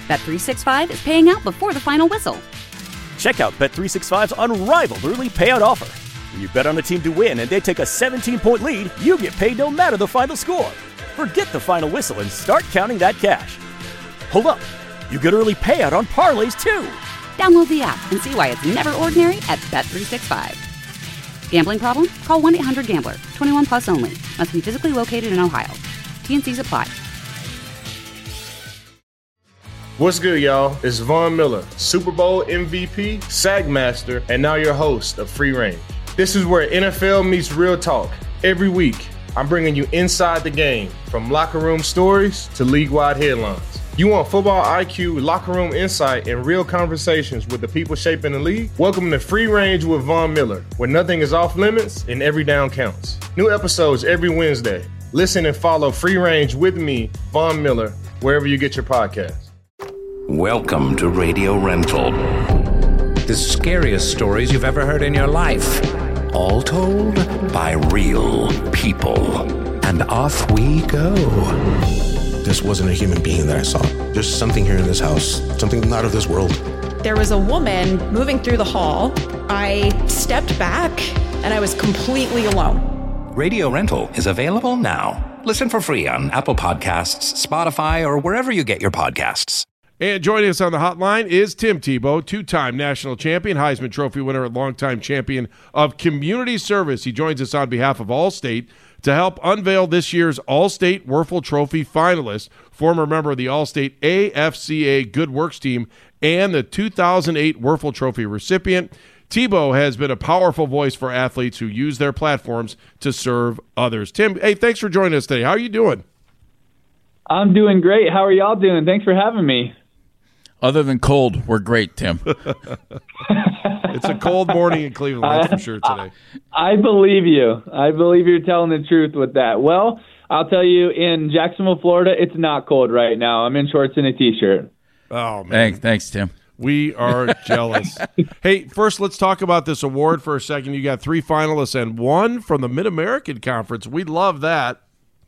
Bet365 is paying out before the final whistle. Check out Bet365's unrivaled early payout offer. When you bet on a team to win and they take a 17-point lead, you get paid no matter the final score. Forget the final whistle and start counting that cash. Hold up. You get early payout on parlays, too. Download the app and see why it's never ordinary at Bet365. Gambling problem? Call 1-800-GAMBLER. 21 plus only. Must be physically located in Ohio. T&Cs apply. What's good, y'all? It's Von Miller, Super Bowl MVP, Sack Master, and now your host of Free Range. This is where NFL meets real talk. Every week, I'm bringing you inside the game, from locker room stories to league-wide headlines. You want football IQ, locker room insight, and real conversations with the people shaping the league? Welcome to Free Range with Von Miller, where nothing is off limits and every down counts. New episodes every Wednesday. Listen and follow Free Range with me, Von Miller, wherever you get your podcasts. Welcome to Radio Rental. The scariest stories you've ever heard in your life. All told by real people. And off we go. This wasn't a human being that I saw. There's something here in this house, something not of this world. There was a woman moving through the hall. I stepped back and I was completely alone. Radio Rental is available now. Listen for free on Apple Podcasts, Spotify, or wherever you get your podcasts. And joining us on the hotline is Tim Tebow, two-time national champion, Heisman Trophy winner, and longtime champion of community service. He joins us on behalf of Allstate to help unveil this year's Allstate Wuerffel Trophy finalist, former member of the Allstate AFCA Good Works team, and the 2008 Wuerffel Trophy recipient. Tebow has been a powerful voice for athletes who use their platforms to serve others. Tim, hey, thanks for joining us today. How are you doing? I'm doing great. How are y'all doing? Thanks for having me. Other than cold, we're great, Tim. It's a cold morning in Cleveland, that's for sure, today. I believe you. I believe you're telling the truth with that. Well, I'll tell you, in Jacksonville, Florida, it's not cold right now. I'm in shorts and a T-shirt. Oh, man. Thanks, Tim. We are jealous. Hey, first, let's talk about this award for a second. You got 3 finalists and 1 from the Mid-American Conference. We love that.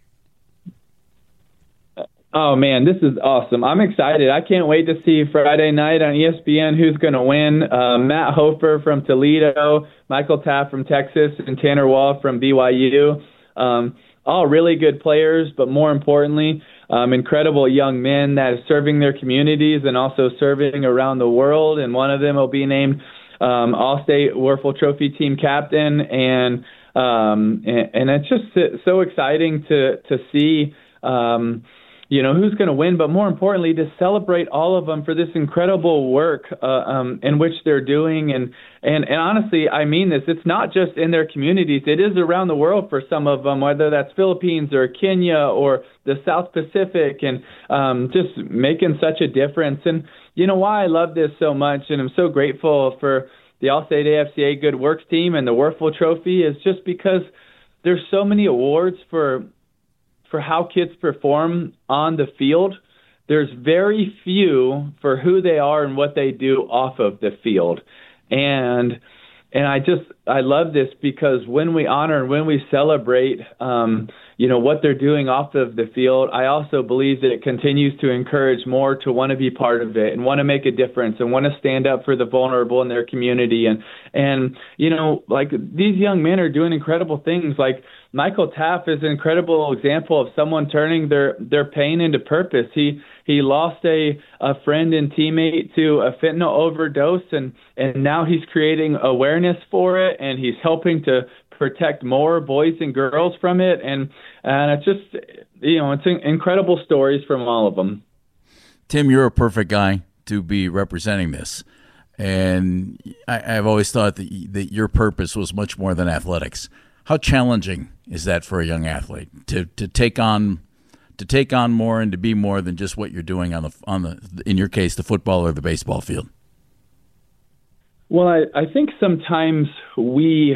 Oh, man, this is awesome. I'm excited. I can't wait to see Friday night on ESPN who's going to win. Matt Hofer from Toledo, Michael Taft from Texas, and Tanner Wall from BYU. All really good players, but more importantly, incredible young men that are serving their communities and also serving around the world. And one of them will be named All-State Wuerffel Trophy team captain. And it's just so exciting to see who's going to win, but more importantly, to celebrate all of them for this incredible work in which they're doing. And honestly, I mean this, it's not just in their communities. It is around the world for some of them, whether that's Philippines or Kenya or the South Pacific, and just making such a difference. And you know why I love this so much, and I'm so grateful for the Allstate AFCA Good Works team and the Wuerffel Trophy, is just because there's so many awards for how kids perform on the field. There's very few for who they are and what they do off of the field. And I love this because when we honor and when we celebrate, what they're doing off of the field, I also believe that it continues to encourage more to want to be part of it and want to make a difference and want to stand up for the vulnerable in their community. And like these young men are doing incredible things. Like Michael Taft is an incredible example of someone turning their pain into purpose. He lost a friend and teammate to a fentanyl overdose, and now he's creating awareness for it, and he's helping to protect more boys and girls from it. And it's just, it's incredible stories from all of them. Tim, you're a perfect guy to be representing this. And I've always thought that your purpose was much more than athletics. How challenging is that for a young athlete to take on more and to be more than just what you're doing on the in your case, the football or the baseball field? Well, I think sometimes we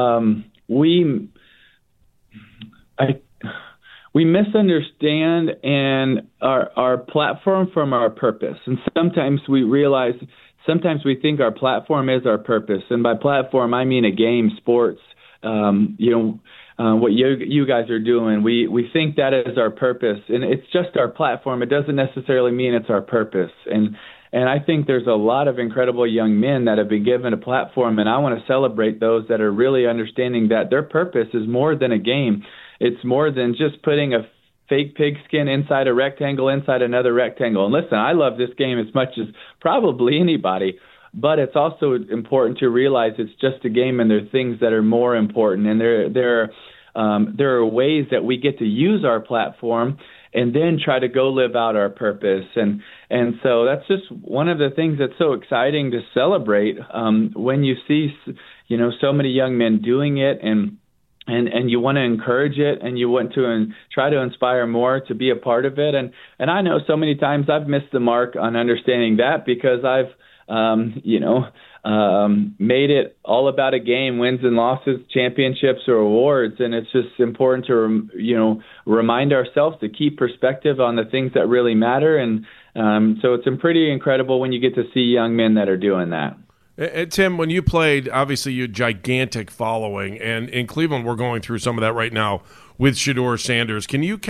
misunderstand and our platform from our purpose, and sometimes we think our platform is our purpose, and by platform I mean a game, sports, what you guys are doing. We think that is our purpose, and it's just our platform. It doesn't necessarily mean it's our purpose. And I think there's a lot of incredible young men that have been given a platform, and I want to celebrate those that are really understanding that their purpose is more than a game. It's more than just putting a fake pigskin inside a rectangle, inside another rectangle. And listen, I love this game as much as probably anybody, but it's also important to realize it's just a game, and there are things that are more important. And there are ways that we get to use our platform and then try to go live out our purpose. And so that's just one of the things that's so exciting to celebrate when you see, so many young men doing it, and you want to encourage it, and you want to try to inspire more to be a part of it. And I know so many times I've missed the mark on understanding that, because I've made it all about a game, wins and losses, championships or awards. And it's just important to, remind ourselves to keep perspective on the things that really matter. And so it's pretty incredible when you get to see young men that are doing that. And Tim, when you played, obviously you had gigantic following, and in Cleveland we're going through some of that right now with Shedeur Sanders. Can you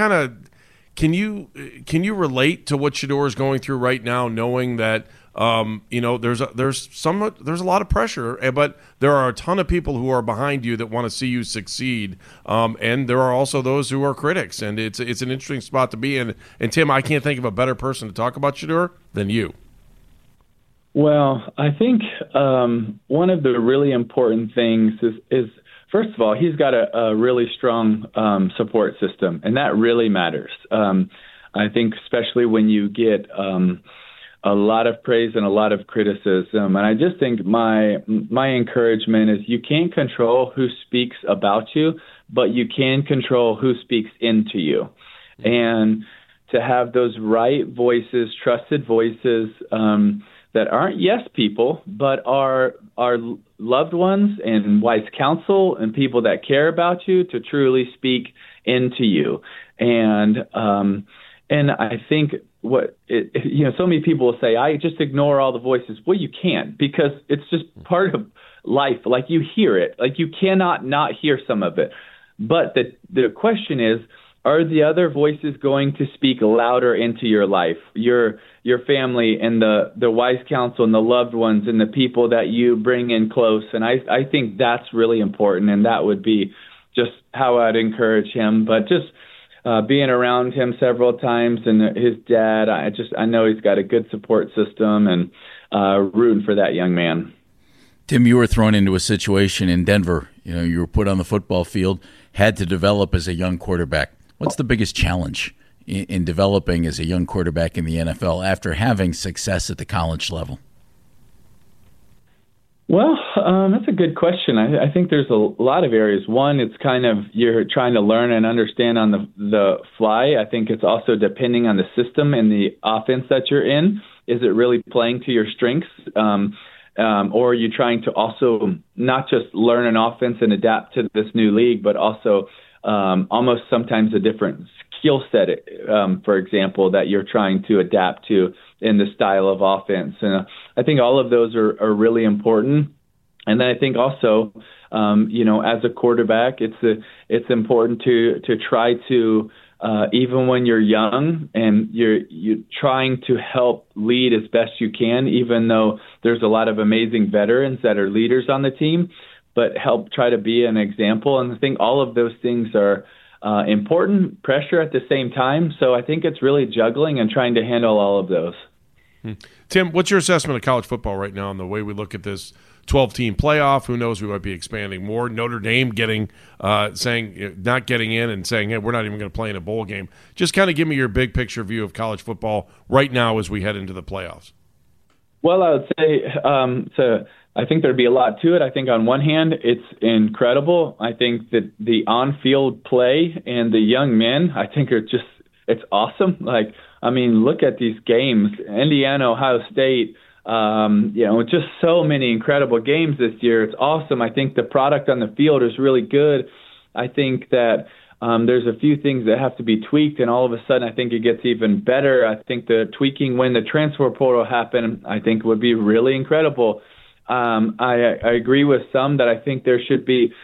relate to what Shedeur is going through right now, knowing that there's a lot of pressure, but there are a ton of people who are behind you that want to see you succeed, and there are also those who are critics, and it's an interesting spot to be in. And Tim, I can't think of a better person to talk about Shedeur than you. Well, I think one of the really important things is first of all, he's got a really strong support system, and that really matters. I think especially when you get a lot of praise and a lot of criticism. And I just think my encouragement is you can't control who speaks about you, but you can control who speaks into you. And to have those right voices, trusted voices, that aren't yes people, but are loved ones and wise counsel and people that care about you, to truly speak into you. And I think so many people will say, I just ignore all the voices. Well, you can't, because it's just part of life. Like, you hear it, like you cannot not hear some of it. But the question is, are the other voices going to speak louder into your life, your family, and the wise counsel and the loved ones and the people that you bring in close? And I think that's really important, and that would be just how I'd encourage him. But just being around him several times, and his dad, I know he's got a good support system, and rooting for that young man. Tim, you were thrown into a situation in Denver. You were put on the football field, had to develop as a young quarterback. What's the biggest challenge in developing as a young quarterback in the NFL after having success at the college level? Well, that's a good question. I think there's a lot of areas. One, it's kind of you're trying to learn and understand on the fly. I think it's also depending on the system and the offense that you're in. Is it really playing to your strengths? Or are you trying to also not just learn an offense and adapt to this new league, but also almost sometimes a different skill set, for example, that you're trying to adapt to in the style of offense. And I think all of those are really important. And then I think also, as a quarterback, it's important to try to, even when you're young and you're trying to help lead as best you can, even though there's a lot of amazing veterans that are leaders on the team, but help try to be an example. And I think all of those things are important, pressure at the same time. So I think it's really juggling and trying to handle all of those. Tim, what's your assessment of college football right now and the way we look at this 12-team playoff? Who knows, we might be expanding more. Notre Dame not getting in and saying, hey, we're not even going to play in a bowl game. Just kind of give me your big picture view of college football right now as we head into the playoffs. Well, I would say I think there'd be a lot to it. I think on one hand, it's incredible. I think that the on-field play and the young men, I think it's awesome. Like, I mean, look at these games. Indiana, Ohio State, just so many incredible games this year. It's awesome. I think the product on the field is really good. I think that there's a few things that have to be tweaked, and all of a sudden I think it gets even better. I think the tweaking when the transfer portal happened, I think would be really incredible. I agree with some that I think there should be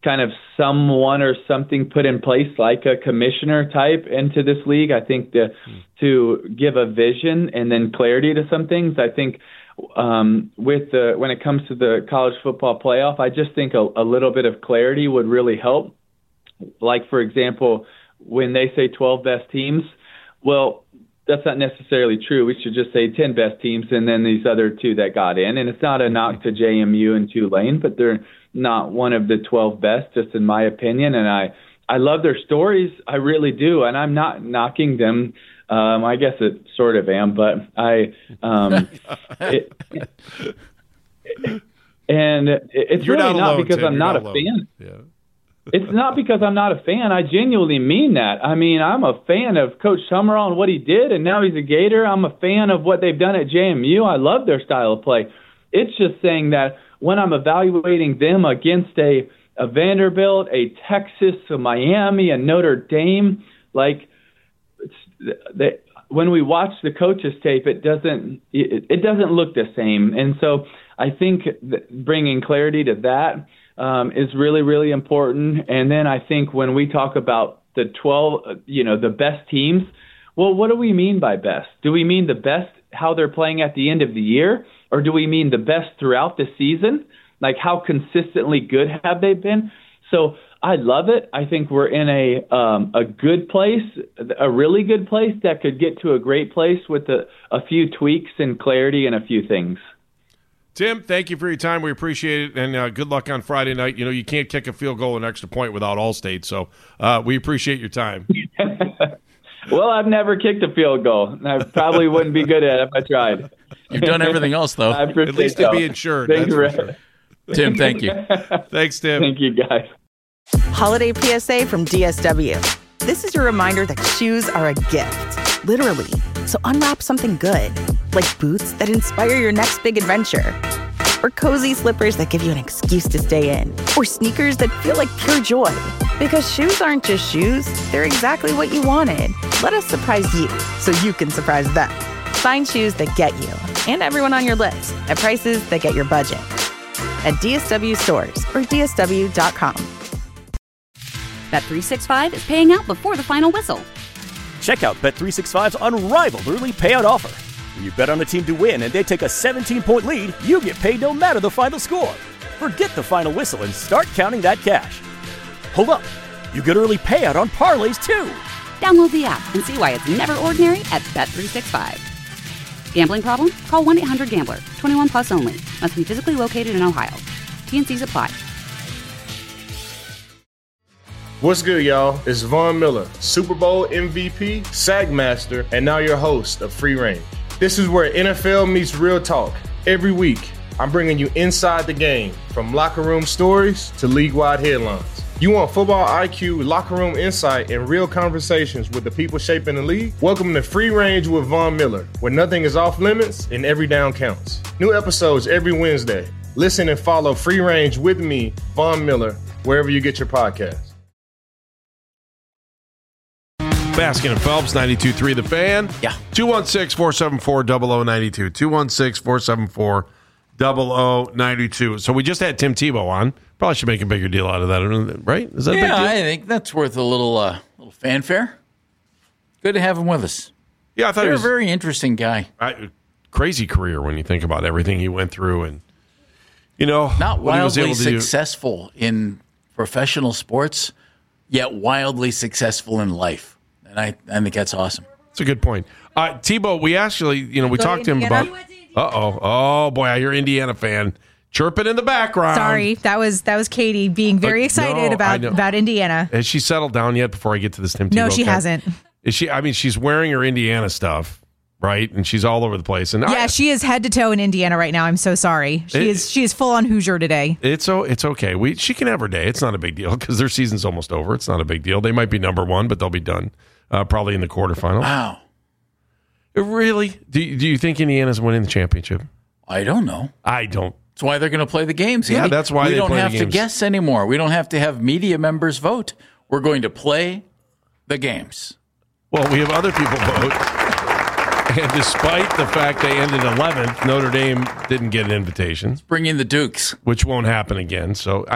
kind of someone or something put in place like a commissioner type into this league. I think to give a vision and then clarity to some things. I think when it comes to the college football playoff, I just think a little bit of clarity would really help. Like, for example, when they say 12 best teams, well, that's not necessarily true. We should just say 10 best teams and then these other 2 that got in. And it's not a knock to JMU and Tulane, but they're not one of the 12 best, just in my opinion. And I love their stories. I really do. And I'm not knocking them. I guess it sort of am, but it's You're really not alone, because Tim. I'm You're not a alone. fan. Yeah. It's not because I'm not a fan. I genuinely mean that. I mean, I'm a fan of Coach Summerall and what he did, and now he's a Gator. I'm a fan of what they've done at JMU. I love their style of play. It's just saying that when I'm evaluating them against a Vanderbilt, a Texas, a Miami, a Notre Dame, like when we watch the coaches tape, it doesn't look the same. And so I think bringing clarity to that is really, really important. And then I think when we talk about the 12, the best teams, well, what do we mean by best? Do we mean the best how they're playing at the end of the year, or do we mean the best throughout the season? Like, how consistently good have they been? So I love it. I think we're in a good place, a really good place that could get to a great place with a few tweaks and clarity and a few things. Tim, thank you for your time. We appreciate it, and good luck on Friday night. You can't kick a field goal an extra point without Allstate, so we appreciate your time. Well, I've never kicked a field goal. I probably wouldn't be good at it if I tried. You've done everything else, though. At least to be insured. Thank you, sure. Tim, thank you. Thanks, Tim. Thank you, guys. Holiday PSA from DSW. This is your reminder that shoes are a gift, literally. So unwrap something good, like boots that inspire your next big adventure, or cozy slippers that give you an excuse to stay in, or sneakers that feel like pure joy. Because shoes aren't just shoes, they're exactly what you wanted. Let us surprise you so you can surprise them. Find shoes that get you and everyone on your list at prices that get your budget. At DSW stores or DSW.com. Bet365 is paying out before the final whistle. Check out Bet365's unrivaled early payout offer. When you bet on a team to win and they take a 17-point lead, you get paid no matter the final score. Forget the final whistle and start counting that cash. Hold up. You get early payout on parlays, too. Download the app and see why it's never ordinary at Bet365. Gambling problem? Call 1-800-GAMBLER. 21 plus only. Must be physically located in Ohio. T&Cs apply. What's good, y'all? It's Von Miller, Super Bowl MVP, SAG Master, and now your host of Free Range. This is where NFL meets real talk. Every week, I'm bringing you inside the game, from locker room stories to league-wide headlines. You want football IQ, locker room insight, and real conversations with the people shaping the league? Welcome to Free Range with Von Miller, where nothing is off limits and every down counts. New episodes every Wednesday. Listen and follow Free Range with me, Von Miller, wherever you get your podcasts. Baskin and Phelps, 92.3 The Fan. Yeah. 216-474-0092. 216-474-0092. So we just had Tim Tebow on. Probably should make a bigger deal out of that, right? Is that a big deal? I think that's worth a little fanfare. Good to have him with us. Yeah, I thought he was a very interesting guy. Crazy career when you think about everything he went through, and not what he was wildly able to successful in professional sports, yet wildly successful in life. And I think that's awesome. That's a good point. Tebow, we actually, we talked to him about. Oh boy, I hear Indiana fan chirping in the background. Sorry, that was Katie being very excited about Indiana. Has she settled down yet? Before I get to this Tim Tebow, no, she hasn't. Is she? I mean, she's wearing her Indiana stuff, right? And she's all over the place. And she is head to toe in Indiana right now. I'm so sorry. She is full on Hoosier today. It's okay. She can have her day. It's not a big deal because their season's almost over. It's not a big deal. They might be number one, but they'll be done probably in the quarterfinals. Wow. Really? Do you think Indiana's winning the championship? I don't know. I don't. That's why they're going to play the games. Yeah, Andy. that's why we they don't play the have to games. guess anymore. We don't have to have media members vote. We're going to play the games. Well, we have other people vote. And despite the fact they ended 11th, Notre Dame didn't get an invitation. Bring in the Dukes. Which won't happen again. So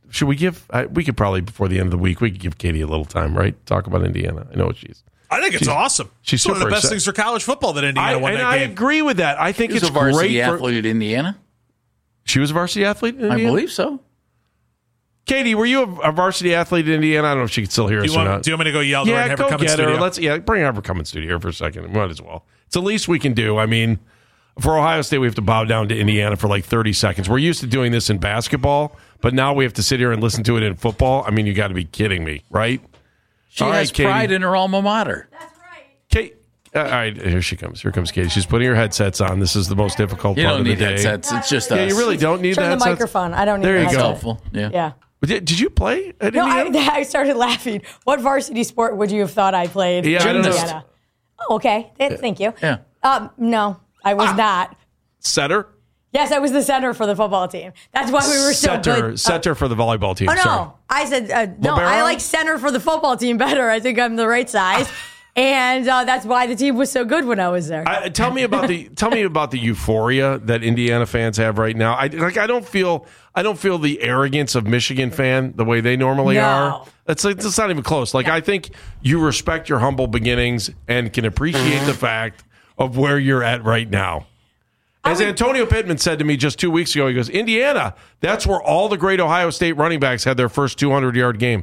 should we give? We could probably before the end of the week we could give Katie a little time, right? Talk about Indiana. I know what she's. I think it's awesome. She's one of the super best things for college football that Indiana won that I game. agree with that. I think She was it's a varsity great. athlete at Indiana. She was a varsity athlete in Indiana? I believe so. Katie, were you a varsity athlete in Indiana? I don't know if she could still hear us or not. Do you want me to go yell to her and have her go come in get studio? her. Let's bring her come in studio for a second. Might as well. It's the least we can do. I mean, for Ohio State, we have to bow down to Indiana for like 30 seconds. We're used to doing this in basketball, but now we have to sit here and listen to it in football. I mean, you got to be kidding me, right? She has pride in her alma mater. Kate. All right, here she comes. Here comes Katie. She's putting her headsets on. This is the most difficult You part don't of the need day. headsets. It's just Yeah, us. you really don't need Turn the the headsets. microphone. I don't need There the you go. headset. Helpful. Yeah. Yeah. Did you play at No, Indiana? I started laughing. What varsity sport would you have thought I played? Yeah, I in don't know. Indiana? Oh, okay. Thank you. Yeah. No, I was not. Setter? Yes, I was the center for the football team. That's why we were so good. Setter for the volleyball team. Oh, no. Sorry. I said, no, Libero? I like center for the football team better. I think I'm the right size. And that's why the team was so good when I was there. Tell me about the euphoria that Indiana fans have right now. I don't feel the arrogance of Michigan fan the way they normally are. It's not even close. I think you respect your humble beginnings and can appreciate the fact of where you're at right now. As Antonio Pittman said to me just 2 weeks ago, he goes, Indiana, that's where all the great Ohio State running backs had their first 200-yard game.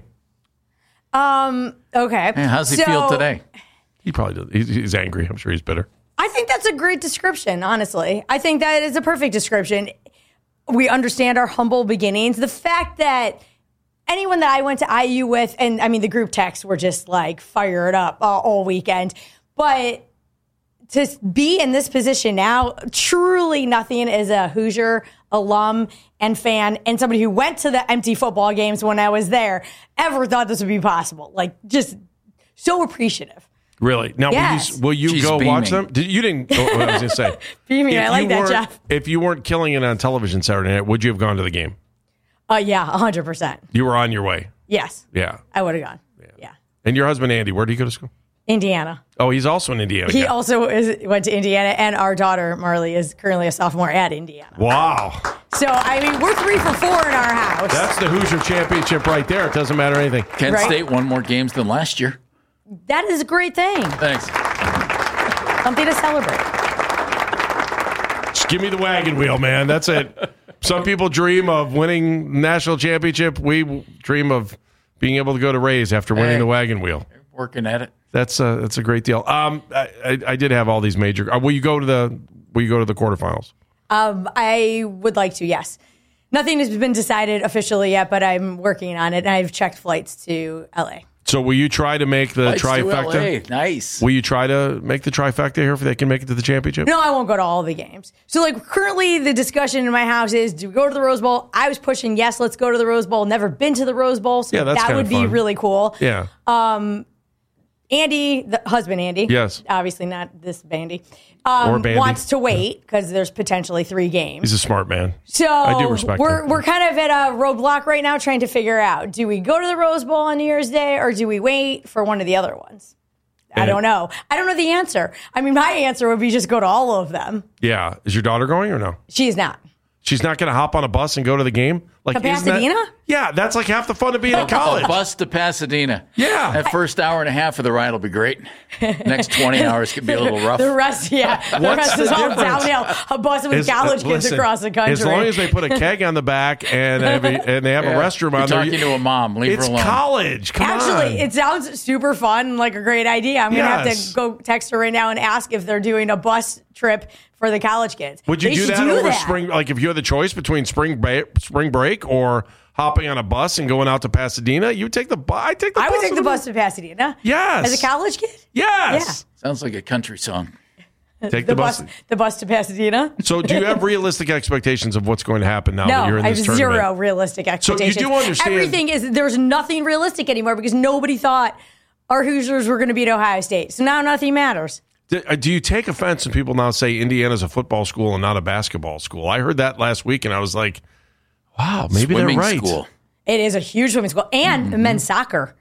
Okay. Hey, how's he feel today? He probably does. He's angry. I'm sure he's bitter. I think that's a great description, honestly. I think that is a perfect description. We understand our humble beginnings. The fact that anyone that I went to IU with, and I mean, the group texts were just fired up all weekend. But to be in this position now, truly nothing as a Hoosier alum and fan and somebody who went to the empty football games when I was there, ever thought this would be possible. Just so appreciative. Really? Now, Yes. will you She's go watch beaming. them? You didn't. I was going to say. Beaming, I like that, weren't- Jeff. If you weren't killing it on television Saturday night, would you have gone to the game? Yeah, 100%. You were on your way. Yes, Yeah. I would have gone. Yeah. And your husband, Andy, where did he go to school? Indiana. Oh, he's also in Indiana. He guy. also went to Indiana, and our daughter, Marley, is currently a sophomore at Indiana. Wow. So, I mean, we're 3 for 4 in our house. That's the Hoosier Championship right there. It doesn't matter anything. Kent Right. State won more games than last year. That is a great thing. Thanks. Something to celebrate. Just give me the wagon wheel, man. That's it. Some people dream of winning national championship. We dream of being able to go to Rays after winning the wagon wheel. Working at it. That's a great deal. I did have all these major. Will you go to the quarterfinals? I would like to, yes. Nothing has been decided officially yet, but I'm working on it, and I've checked flights to LA. So will you try to make the Flights to trifecta? LA. Nice. Will you try to make the trifecta here if they can make it to the championship? No, I won't go to all the games. So, currently the discussion in my house is, do we go to the Rose Bowl? I was pushing, yes, let's go to the Rose Bowl. Never been to the Rose Bowl, so Yeah, that's that kinda would be fun. really cool. Yeah. Andy, the husband Andy, Yes. obviously not this Bandy, Bandy. wants to wait because there's potentially 3 games. He's a smart man. So I do respect him. we're kind of at a roadblock right now trying to figure out, do we go to the Rose Bowl on New Year's Day or do we wait for one of the other ones? I don't know. I don't know the answer. I mean, my answer would be just go to all of them. Yeah. Is your daughter going or no? She's not. She's not going to hop on a bus and go to the game? To isn't that- Pasadena? Yeah, that's like half the fun of being in college. A bus to Pasadena. Yeah. That first hour and a half of the ride will be great. Next 20 hours could be a little rough. The rest, yeah. The What's rest the is all difference? downhill. A bus with college kids listen, across the country. As long as they put a keg on the back and they have a restroom You're on there. talking to a mom. Leave It's her alone. college. Come Actually, on. it sounds super fun and like a great idea. I'm going to have Yes. to go text her right now and ask if they're doing a bus trip for the college kids. Would you They do should that over that. spring? Like if you had the choice between spring break or hopping on a bus and going out to Pasadena, you take the bus. I would take the bus to Pasadena. Yes. As a college kid? Yes. Sounds like a country song. Take the bus. The bus to Pasadena. So do you have realistic expectations of what's going to happen now that No, you're in I have this tournament? zero realistic expectations. do understand- Everything is, there's nothing realistic anymore because nobody thought our Hoosiers were going to beat Ohio State. So now nothing matters. Do you take offense when people now say Indiana's a football school and not a basketball school? I heard that last week and I was like, wow, maybe Swimming they're right. school. It is a huge women's school and men's soccer.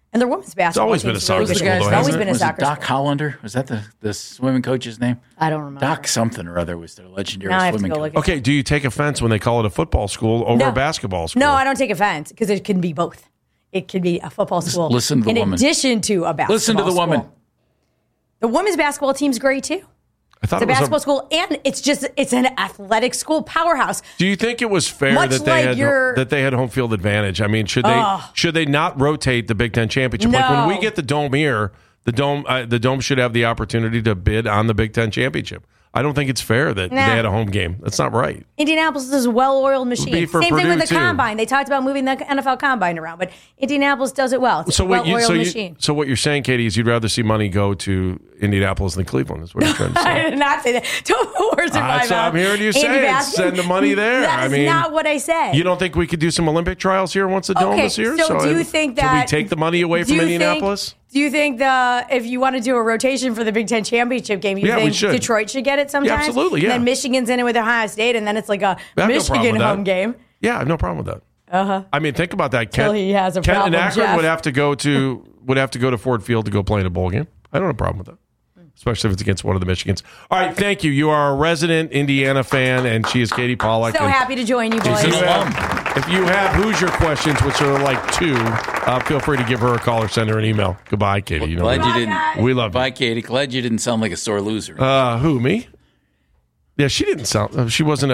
And their women's basketball always been a soccer really school, good. though, It's always hasn't been a Was it soccer Doc school. Hollander? Was that the swimming coach's name? I don't remember. Doc something or other was their legendary Now I have to swimming go coach. look Okay, do you take offense when they call it a football school over No. a basketball school? No, I don't take offense because it can be both. It could be a football school listen to the in woman. addition to a basketball Listen to the woman. school. The women's basketball team's great too. I thought It's a it was basketball school, and it's an athletic school powerhouse. Do you think it was fair Much that like they had home field advantage? I mean, should they not rotate the Big Ten championship? Like when No. we get the Dome here, the Dome should have the opportunity to bid on the Big Ten championship. I don't think it's fair that Nah. they had a home game. That's not right. Indianapolis is a well-oiled Be machine. for Same thing Purdue, with the too. combine. They talked about moving the NFL combine around, but Indianapolis does it well. It's a well-oiled machine. So what you're saying, Katie, is you'd rather see money go to Indianapolis than Cleveland. Is what you're trying to say. I did not say that. Don't put words in my That's what mouth. I'm hearing you say. Andy It's Baskin. send the money there. That is not what I said. You don't think we could do some Olympic trials here once the Dome Okay, is here? so do you think Can we that- take the money away do from you think- Indianapolis? Do you think if you want to do a rotation for the Big Ten championship game, you Yeah, we think should. Detroit should get it sometimes? Yeah, absolutely, yeah. And then Michigan's in it with Ohio State, and then it's like a I have no problem Michigan with that. home game. Yeah, I have no problem with that. Uh-huh. I mean, think about that. Till he has a Kent problem, and Akron Jeff. would have to go to Ford Field to go play in a bowl game. I don't have a problem with that, especially if it's against one of the Michigans. All right, thank you. You are a resident Indiana fan, and she is Katie Pollack. So and happy to join you, boys. if you have Hoosier questions, which are like two, feel free to give her a call or send her an email. Goodbye, Katie. You know Glad you didn't. We love you. Bye, Katie. Glad you didn't sound like a sore loser. Who, me? Yeah, she didn't sound. She wasn't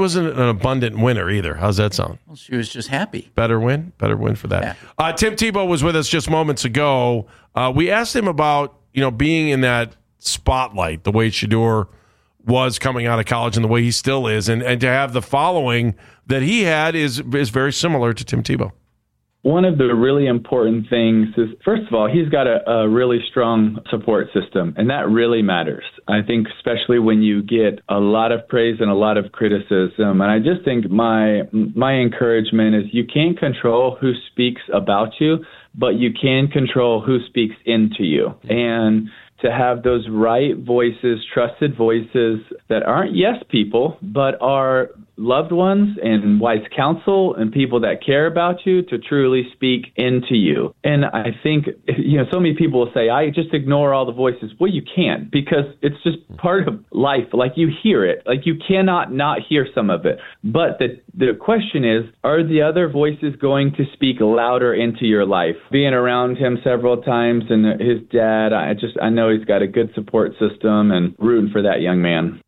an abundant winner either. How's that sound? Well, she was just happy. Better win for that. Tim Tebow was with us just moments ago. We asked him about being in that spotlight, the way Shedeur was coming out of college and the way he still is, and to have the following that he had is very similar to Tim Tebow. One of the really important things is, first of all, he's got a really strong support system, and that really matters. I think especially when you get a lot of praise and a lot of criticism. And I just think my encouragement is you can't control who speaks about you, but you can control who speaks into you. And to have those right voices, trusted voices that aren't yes people, but are loved ones and wise counsel and people that care about you to truly speak into you. And I think, so many people will say, I just ignore all the voices. Well, you can't, because it's just part of life. Like, you hear it. Like, you cannot not hear some of it. But the question is, are the other voices going to speak louder into your life? Being around him several times and his dad, I know he's got a good support system, and rooting for that young man.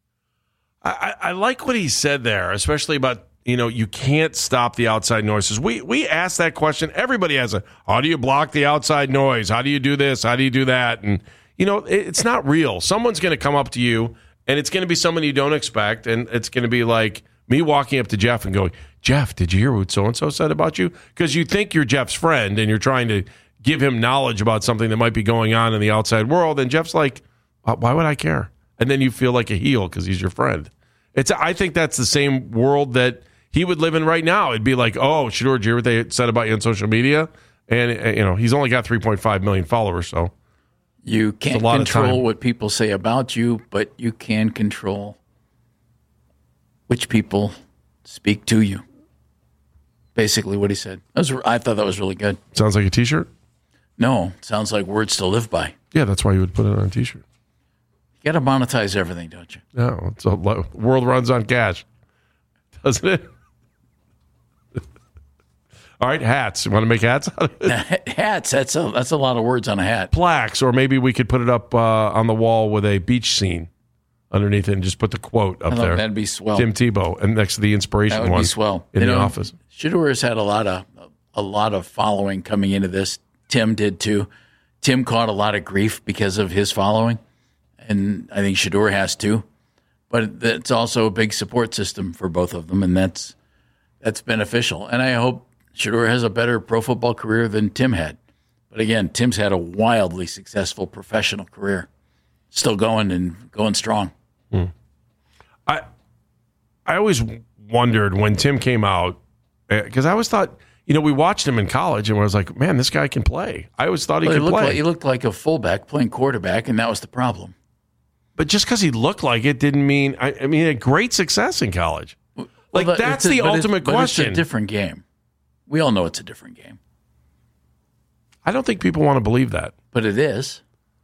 I like what he said there, especially about, you can't stop the outside noises. We asked that question. Everybody has how do you block the outside noise? How do you do this? How do you do that? And, it's not real. Someone's going to come up to you, and it's going to be someone you don't expect, and it's going to be like me walking up to Jeff and going, Jeff, did you hear what so-and-so said about you? Because you think you're Jeff's friend, and you're trying to give him knowledge about something that might be going on in the outside world, and Jeff's like, why would I care? And then you feel like a heel because he's your friend. I think that's the same world that he would live in right now. It'd be like, oh, Shedeur, did you hear what they said about you on social media? And, he's only got 3.5 million followers, so you can't control what people say about you, but you can control which people speak to you. Basically what he said. I thought that was really good. Sounds like a T-shirt? No, sounds like words to live by. Yeah, that's why you would put it on a T-shirt. You got to monetize everything, don't you? No, the world runs on cash, doesn't it? All right, hats. You want to make hats out of it? Hats, that's a lot of words on a hat. Plaques, or maybe we could put it up on the wall with a beach scene underneath it and just put the quote up there. That'd be swell. Tim Tebow, and next to the inspiration that would one be swell. in the office. Shedeur has had a lot of following coming into this. Tim did too. Tim caught a lot of grief because of his following, and I think Shedeur has too. But it's also a big support system for both of them, and that's beneficial. And I hope Shedeur has a better pro football career than Tim had. But again, Tim's had a wildly successful professional career, still going and going strong. I always wondered when Tim came out, because I always thought, we watched him in college and I was like, man, this guy can play. I always thought he could play. He looked like a fullback playing quarterback, and that was the problem. But just because he looked like it didn't mean, I mean, he had great success in college. That's the ultimate question. It's a different game. We all know it's a different game. I don't think people want to believe that. But it is.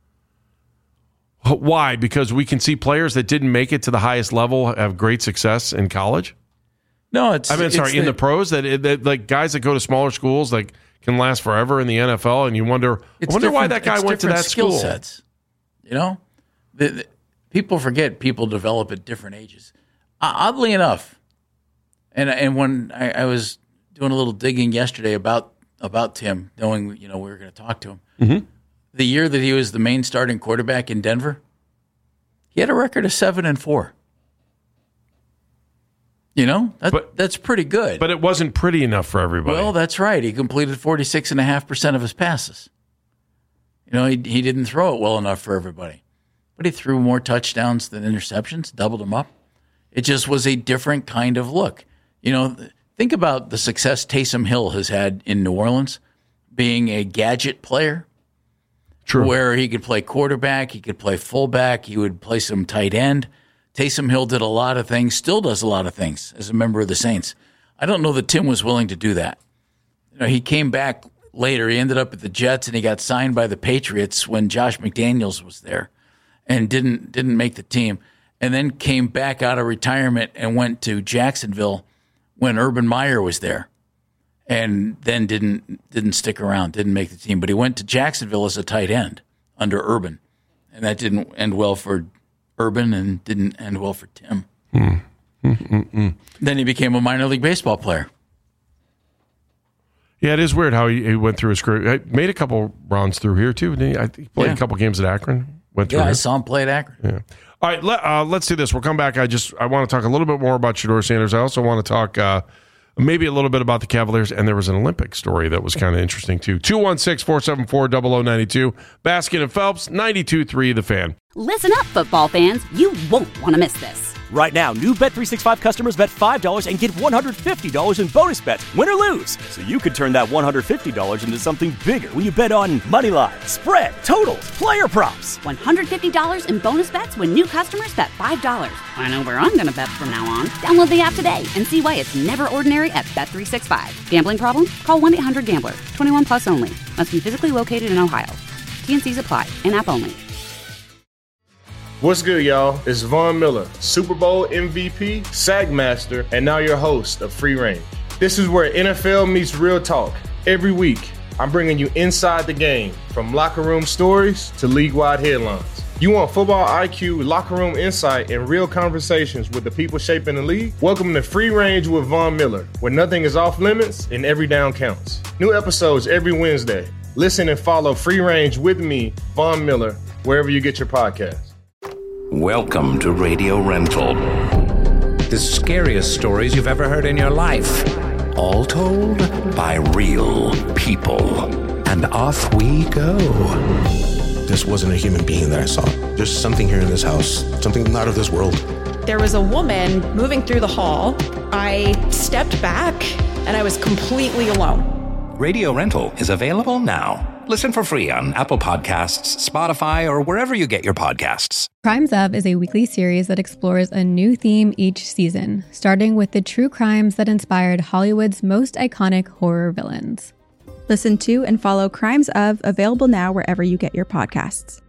Why? Because we can see players that didn't make it to the highest level have great success in college? No, in the pros, that like guys that go to smaller schools like can last forever in the NFL, and you wonder why that guy went to that skill school. Sets. You know, people forget people develop at different ages. Oddly enough, and when I was doing a little digging yesterday about Tim, knowing we were going to talk to him, mm-hmm. the year that he was the main starting quarterback in Denver, he had a record of 7-4. That's pretty good. But it wasn't pretty enough for everybody. Well, that's right. He completed 46.5% of his passes. He didn't throw it well enough for everybody. But he threw more touchdowns than interceptions, doubled them up. It just was a different kind of look. Think about the success Taysom Hill has had in New Orleans, being a gadget player. True. Where he could play quarterback, he could play fullback, he would play some tight end. Taysom Hill did a lot of things, still does a lot of things as a member of the Saints. I don't know that Tim was willing to do that. He came back later. He ended up at the Jets, and he got signed by the Patriots when Josh McDaniels was there and didn't make the team, and then came back out of retirement and went to Jacksonville when Urban Meyer was there, and then didn't stick around, didn't make the team. But he went to Jacksonville as a tight end under Urban, and that didn't end well for Urban and didn't end well for Tim. Then he became a minor league baseball player. Yeah, it is weird how he went through his career. He made a couple runs through here, too. Didn't he? I think he played a couple games at Akron. Went through I here. saw him play at Akron. Yeah. All right, let's do this. We'll come back. I want to talk a little bit more about Shedeur Sanders. I also want to talk maybe a little bit about the Cavaliers, and there was an Olympic story that was kind of interesting, too. 216-474-0092. Baskin and Phelps, 92.3 The Fan. Listen up, football fans. You won't want to miss this. Right now, new Bet365 customers bet $5 and get $150 in bonus bets, win or lose. So you could turn that $150 into something bigger when you bet on money line, spread, totals, player props. $150 in bonus bets when new customers bet $5. I know where I'm going to bet from now on. Download the app today and see why it's never ordinary at Bet365. Gambling problem? Call 1-800-GAMBLER. 21 plus only. Must be physically located in Ohio. T&Cs apply. In-app only. What's good, y'all? It's Von Miller, Super Bowl MVP, SAG Master, and now your host of Free Range. This is where NFL meets real talk. Every week, I'm bringing you inside the game, from locker room stories to league-wide headlines. You want football IQ, locker room insight, and real conversations with the people shaping the league? Welcome to Free Range with Von Miller, where nothing is off limits and every down counts. New episodes every Wednesday. Listen and follow Free Range with me, Von Miller, wherever you get your podcasts. Welcome to Radio Rental. The scariest stories you've ever heard in your life. All told by real people. And off we go. This wasn't a human being that I saw. There's something here in this house, something not of this world. There was a woman moving through the hall. I stepped back, and I was completely alone. Radio Rental is available now. Listen for free on Apple Podcasts, Spotify, or wherever you get your podcasts. Crimes Of is a weekly series that explores a new theme each season, starting with the true crimes that inspired Hollywood's most iconic horror villains. Listen to and follow Crimes Of, available now wherever you get your podcasts.